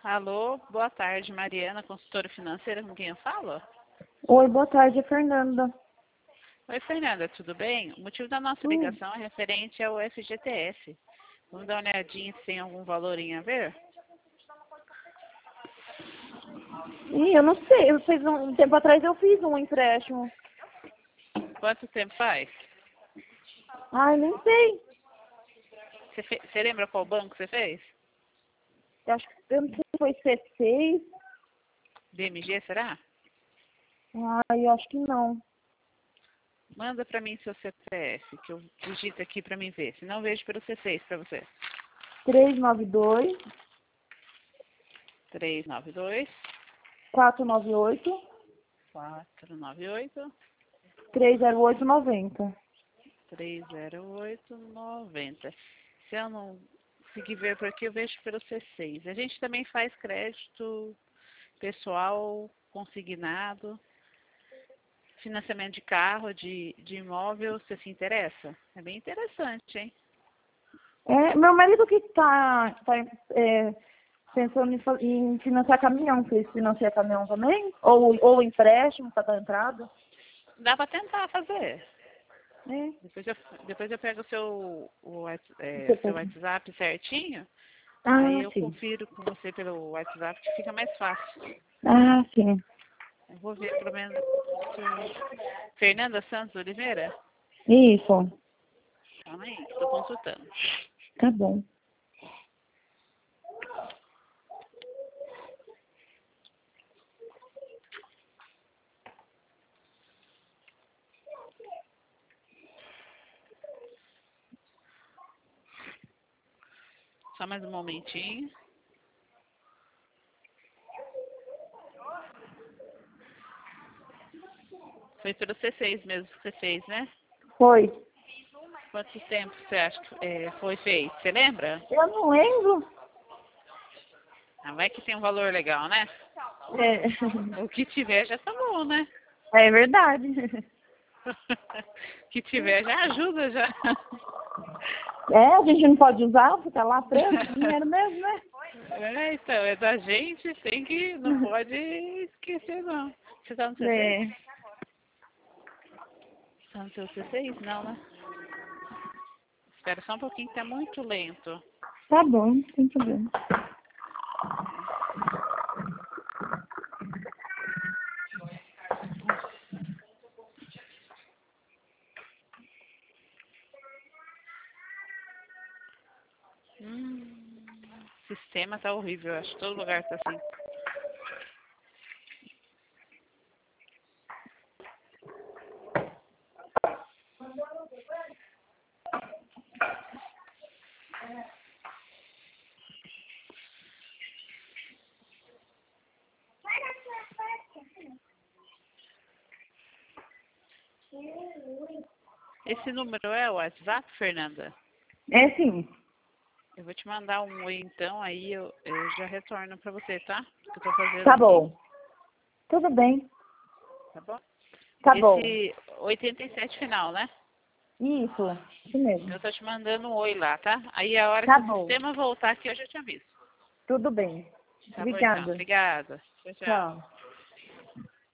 Alô, boa tarde, Mariana, consultora financeira, com quem eu falo? Oi, boa tarde, é Fernanda. Oi, Fernanda, tudo bem? O motivo da nossa ligação é referente ao FGTS. Vamos dar uma olhadinha se tem algum valorinho a ver? Eu não sei, um tempo atrás eu fiz um empréstimo. Quanto tempo faz? Ai, nem sei. Você lembra qual banco você fez? Eu não sei se foi C6. BMG, será? Ai, eu acho que não. Manda para mim seu CPF, que eu digito aqui para mim ver. Se não, vejo pelo C6 para você. 392 392 498 498 30890. 30890. Se eu não conseguir ver por aqui, eu vejo pelo C6. A gente também faz crédito pessoal, consignado, financiamento de carro, de imóvel. Você se interessa? É bem interessante, hein? Meu marido que tá pensando em financiar caminhão. Vocês financiam caminhão também? Ou empréstimo para dar entrada? Dá para tentar fazer. É. Depois eu pego seu Você WhatsApp certinho, aí Ah, eu sim. confiro com você pelo WhatsApp, que fica mais fácil. Ah, sim. Eu vou ver pelo menos Fernanda Santos Oliveira? Isso. Calma aí, estou consultando. Tá bom. Só mais um momentinho. Foi pelo C6 mesmo que você fez, né? Foi. Quanto tempo você acha que foi feito? Você lembra? Eu não lembro. Ah, vai que tem um valor legal, né? É, O que tiver já tá bom, né? é verdade. O que tiver já ajuda já. A gente não pode usar, fica lá preso, dinheiro mesmo, né? Então, é da gente, não pode esquecer não. Você tá no C6? É. Tá no seu C6? Não, né? Espera só um pouquinho que tá muito lento. Tá bom, não tem problema. O sistema tá horrível, acho que todo lugar tá assim. Esse número é o WhatsApp, Fernanda? É sim. Eu vou te mandar um oi então, aí eu já retorno pra você, tá? O que eu tô fazendo Tá aqui, bom. Tudo bem. tá bom? Tá bom. Esse 87 final, né? Isso mesmo. Eu tô te mandando um oi lá, tá? Aí a hora Tá que o bom. sistema voltar aqui, eu já te aviso. Tudo bem. Tá bom então, Obrigada. obrigada. Tchau, tchau. Tchau.